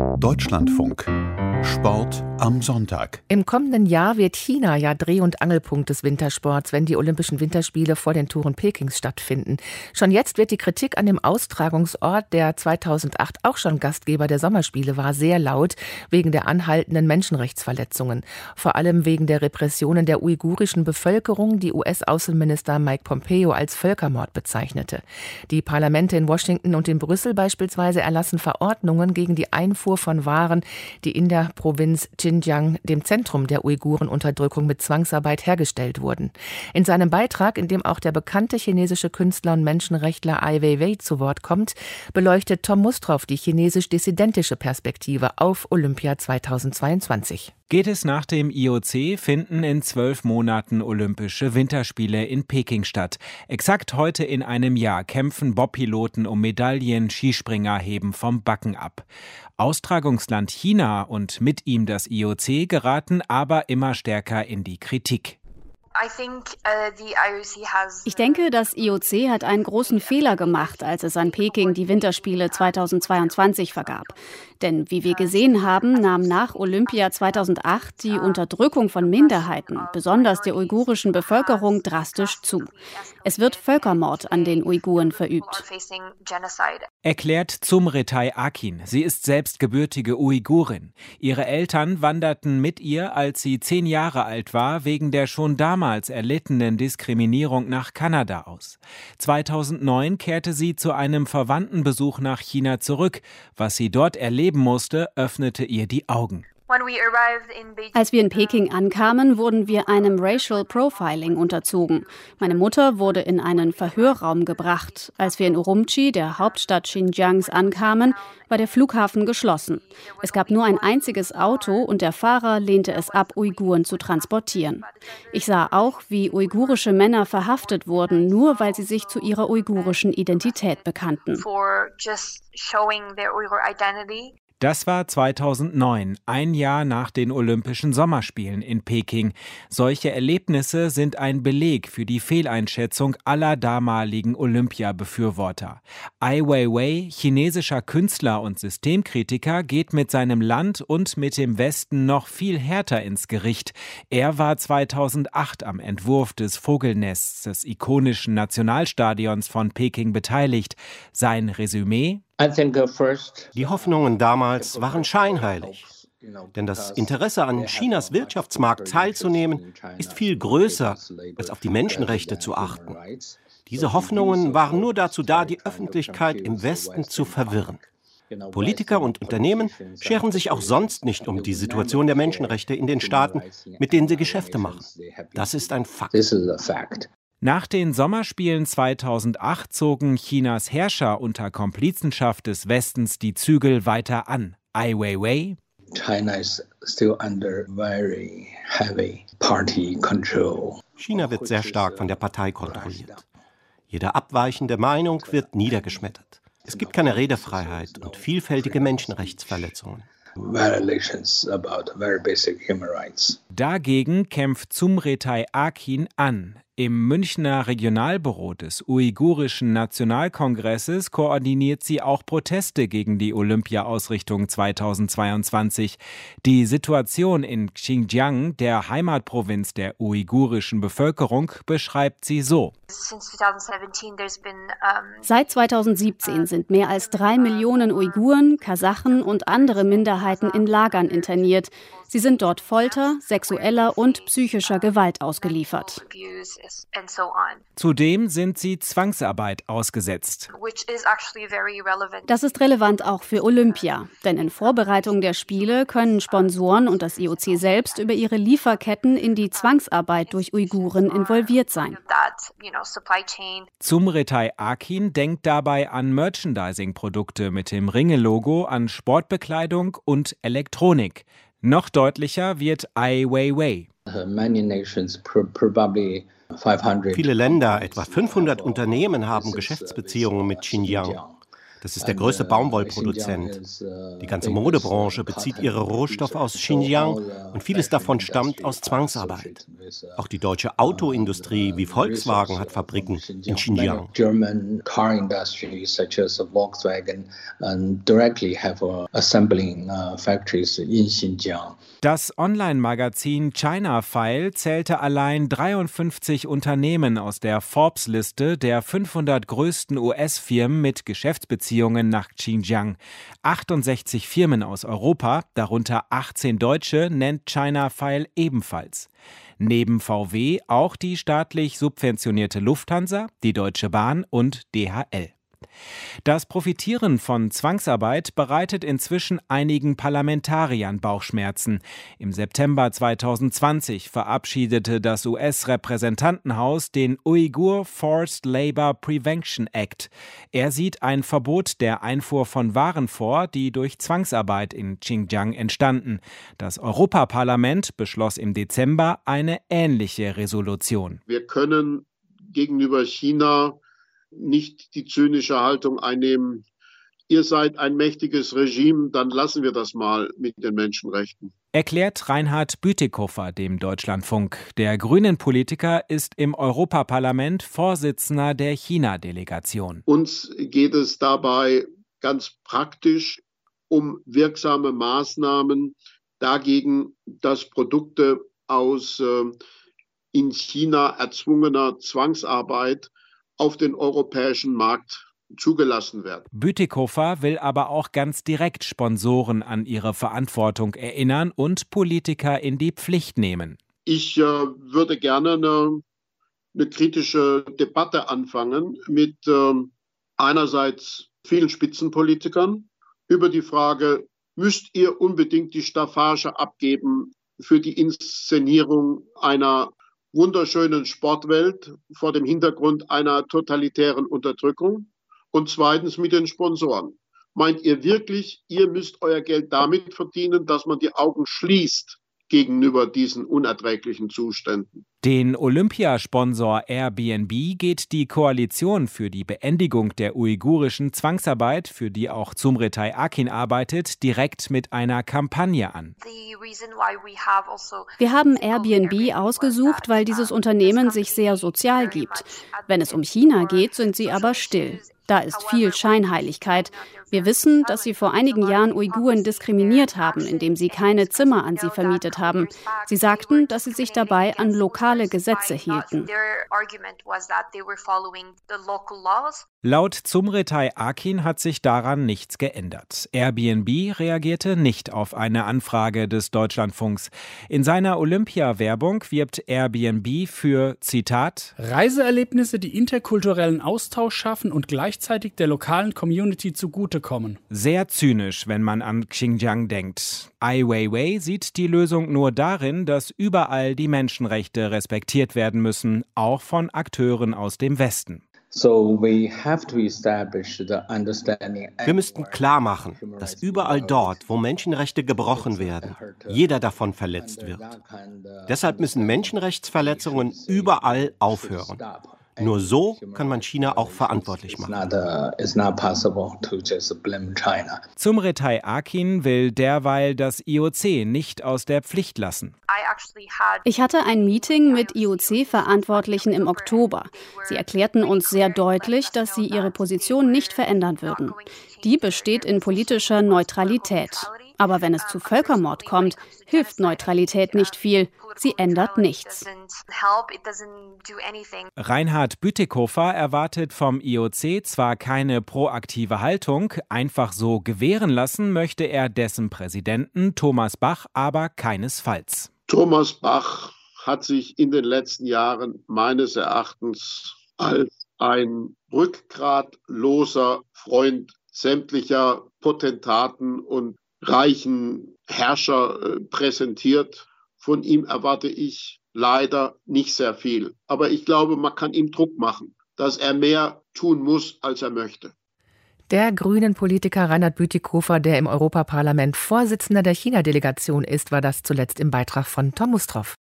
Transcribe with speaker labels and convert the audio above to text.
Speaker 1: Deutschlandfunk. Sport am Sonntag.
Speaker 2: Im kommenden Jahr wird China ja Dreh- und Angelpunkt des Wintersports, wenn die Olympischen Winterspiele vor den Toren Pekings stattfinden. Schon jetzt wird die Kritik an dem Austragungsort, der 2008 auch schon Gastgeber der Sommerspiele war, sehr laut, wegen der anhaltenden Menschenrechtsverletzungen. Vor allem wegen der Repressionen der uigurischen Bevölkerung, die US-Außenminister Mike Pompeo als Völkermord bezeichnete. Die Parlamente in Washington und in Brüssel beispielsweise erlassen Verordnungen gegen die Einfuhr von Waren, die in der Provinz Xinjiang, dem Zentrum der Uigurenunterdrückung, mit Zwangsarbeit hergestellt wurden. In seinem Beitrag, in dem auch der bekannte chinesische Künstler und Menschenrechtler Ai Weiwei zu Wort kommt, beleuchtet Tom Mustroff die chinesisch-dissidentische Perspektive auf Olympia 2022.
Speaker 3: Geht es nach dem IOC, finden in 12 Monaten Olympische Winterspiele in Peking statt. Exakt heute in einem Jahr kämpfen Bobpiloten um Medaillen, Skispringer heben vom Backen ab. Austragungsland China und mit ihm das IOC geraten aber immer stärker in die Kritik.
Speaker 4: Ich denke, das IOC hat einen großen Fehler gemacht, als es an Peking die Winterspiele 2022 vergab. Denn wie wir gesehen haben, nahm nach Olympia 2008 die Unterdrückung von Minderheiten, besonders der uigurischen Bevölkerung, drastisch zu. Es wird Völkermord an den Uiguren verübt.
Speaker 3: Erklärt Zumretai Akin. Sie ist selbst gebürtige Uigurin. Ihre Eltern wanderten mit ihr, als sie 10 Jahre alt war, wegen der schon damals erlittenen Diskriminierung nach Kanada aus. 2009 kehrte sie zu einem Verwandtenbesuch nach China zurück. Was sie dort erleben musste, öffnete ihr die Augen.
Speaker 4: Als wir in Peking ankamen, wurden wir einem Racial Profiling unterzogen. Meine Mutter wurde in einen Verhörraum gebracht. Als wir in Urumqi, der Hauptstadt Xinjiangs, ankamen, war der Flughafen geschlossen. Es gab nur ein einziges Auto und der Fahrer lehnte es ab, Uiguren zu transportieren. Ich sah auch, wie uigurische Männer verhaftet wurden, nur weil sie sich zu ihrer uigurischen Identität bekannten.
Speaker 3: Das war 2009, ein Jahr nach den Olympischen Sommerspielen in Peking. Solche Erlebnisse sind ein Beleg für die Fehleinschätzung aller damaligen Olympia-Befürworter. Ai Weiwei, chinesischer Künstler und Systemkritiker, geht mit seinem Land und mit dem Westen noch viel härter ins Gericht. Er war 2008 am Entwurf des Vogelnests des ikonischen Nationalstadions von Peking beteiligt. Sein Resümee:
Speaker 5: Die Hoffnungen damals waren scheinheilig. Denn das Interesse an Chinas Wirtschaftsmarkt teilzunehmen ist viel größer, als auf die Menschenrechte zu achten. Diese Hoffnungen waren nur dazu da, die Öffentlichkeit im Westen zu verwirren. Politiker und Unternehmen scheren sich auch sonst nicht um die Situation der Menschenrechte in den Staaten, mit denen sie Geschäfte machen. Das ist ein Fakt.
Speaker 3: Nach den Sommerspielen 2008 zogen Chinas Herrscher unter Komplizenschaft des Westens die Zügel weiter an. Ai Weiwei:
Speaker 5: China wird sehr stark von der Partei kontrolliert. Jede abweichende Meinung wird niedergeschmettert. Es gibt keine Redefreiheit und vielfältige Menschenrechtsverletzungen.
Speaker 3: Dagegen kämpft Zumretai Akin an. Im Münchner Regionalbüro des Uigurischen Nationalkongresses koordiniert sie auch Proteste gegen die Olympia-Ausrichtung 2022. Die Situation in Xinjiang, der Heimatprovinz der uigurischen Bevölkerung, beschreibt sie so:
Speaker 4: Seit 2017 sind mehr als 3 Millionen Uiguren, Kasachen und andere Minderheiten in Lagern interniert. Sie sind dort Folter, sexueller und psychischer Gewalt ausgeliefert.
Speaker 3: Zudem sind sie Zwangsarbeit ausgesetzt.
Speaker 4: Das ist relevant auch für Olympia, denn in Vorbereitung der Spiele können Sponsoren und das IOC selbst über ihre Lieferketten in die Zwangsarbeit durch Uiguren involviert sein.
Speaker 3: Zumretai Akin denkt dabei an Merchandising-Produkte mit dem Ringe-Logo, an Sportbekleidung und Elektronik. Noch deutlicher wird Ai Weiwei.
Speaker 5: Viele Länder, etwa 500 Unternehmen, haben Geschäftsbeziehungen mit Xinjiang. Das ist der größte Baumwollproduzent. Die ganze Modebranche bezieht ihre Rohstoffe aus Xinjiang und vieles davon stammt aus Zwangsarbeit. Auch die deutsche Autoindustrie wie Volkswagen hat Fabriken in Xinjiang.
Speaker 3: Das Online-Magazin China File zählte allein 53 Unternehmen aus der Forbes-Liste der 500 größten US-Firmen mit Geschäftsbeziehungen nach Xinjiang. 68 Firmen aus Europa, darunter 18 deutsche, nennt China File ebenfalls. Neben VW auch die staatlich subventionierte Lufthansa, die Deutsche Bahn und DHL. Das Profitieren von Zwangsarbeit bereitet inzwischen einigen Parlamentariern Bauchschmerzen. Im September 2020 verabschiedete das US-Repräsentantenhaus den Uyghur Forced Labor Prevention Act. Er sieht ein Verbot der Einfuhr von Waren vor, die durch Zwangsarbeit in Xinjiang entstanden. Das Europaparlament beschloss im Dezember eine ähnliche Resolution.
Speaker 6: Wir können gegenüber China nicht die zynische Haltung einnehmen, ihr seid ein mächtiges Regime, dann lassen wir das mal mit den Menschenrechten.
Speaker 3: Erklärt Reinhard Bütikofer dem Deutschlandfunk. Der Grünen-Politiker ist im Europaparlament Vorsitzender der China-Delegation.
Speaker 6: Uns geht es dabei ganz praktisch um wirksame Maßnahmen dagegen, dass Produkte aus in China erzwungener Zwangsarbeit auf den europäischen Markt zugelassen werden.
Speaker 3: Bütikofer will aber auch ganz direkt Sponsoren an ihre Verantwortung erinnern und Politiker in die Pflicht nehmen.
Speaker 6: Ich würde gerne eine kritische Debatte anfangen mit einerseits vielen Spitzenpolitikern über die Frage, müsst ihr unbedingt die Staffage abgeben für die Inszenierung einer wunderschönen Sportwelt vor dem Hintergrund einer totalitären Unterdrückung? Und zweitens mit den Sponsoren. Meint ihr wirklich, ihr müsst euer Geld damit verdienen, dass man die Augen schließt gegenüber diesen unerträglichen Zuständen?
Speaker 3: Den Olympiasponsor Airbnb geht die Koalition für die Beendigung der uigurischen Zwangsarbeit, für die auch Zumretai Akin arbeitet, direkt mit einer Kampagne an.
Speaker 4: Wir haben Airbnb ausgesucht, weil dieses Unternehmen sich sehr sozial gibt. Wenn es um China geht, sind sie aber still. Da ist viel Scheinheiligkeit. Wir wissen, dass sie vor einigen Jahren Uiguren diskriminiert haben, indem sie keine Zimmer an sie vermietet haben. Sie sagten, dass sie sich dabei an lokale Gesetze hielten.
Speaker 3: Laut Zumretai Akin hat sich daran nichts geändert. Airbnb reagierte nicht auf eine Anfrage des Deutschlandfunks. In seiner Olympia-Werbung wirbt Airbnb für, Zitat,
Speaker 7: Reiseerlebnisse, die interkulturellen Austausch schaffen und gleichzeitig der lokalen Community zugutekommen.
Speaker 3: Sehr zynisch, wenn man an Xinjiang denkt. Ai Weiwei sieht die Lösung nur darin, dass überall die Menschenrechte respektiert werden müssen, auch von Akteuren aus dem Westen.
Speaker 5: Wir müssten klar machen, dass überall dort, wo Menschenrechte gebrochen werden, jeder davon verletzt wird. Deshalb müssen Menschenrechtsverletzungen überall aufhören. Nur so kann man China auch verantwortlich machen.
Speaker 3: Zumretai Akin will derweil das IOC nicht aus der Pflicht lassen.
Speaker 4: Ich hatte ein Meeting mit IOC-Verantwortlichen im Oktober. Sie erklärten uns sehr deutlich, dass sie ihre Position nicht verändern würden. Die besteht in politischer Neutralität. Aber wenn es zu Völkermord kommt, hilft Neutralität nicht viel. Sie ändert nichts.
Speaker 3: Reinhard Bütikofer erwartet vom IOC zwar keine proaktive Haltung, einfach so gewähren lassen möchte er dessen Präsidenten Thomas Bach aber keinesfalls.
Speaker 6: Thomas Bach hat sich in den letzten Jahren meines Erachtens als ein rückgratloser Freund sämtlicher Potentaten und reichen Herrscher präsentiert. Von ihm erwarte ich leider nicht sehr viel. Aber ich glaube, man kann ihm Druck machen, dass er mehr tun muss, als er möchte.
Speaker 2: Der Grünen-Politiker Reinhard Bütikofer, der im Europaparlament Vorsitzender der China-Delegation ist, war das zuletzt im Beitrag von Tom Mustroff.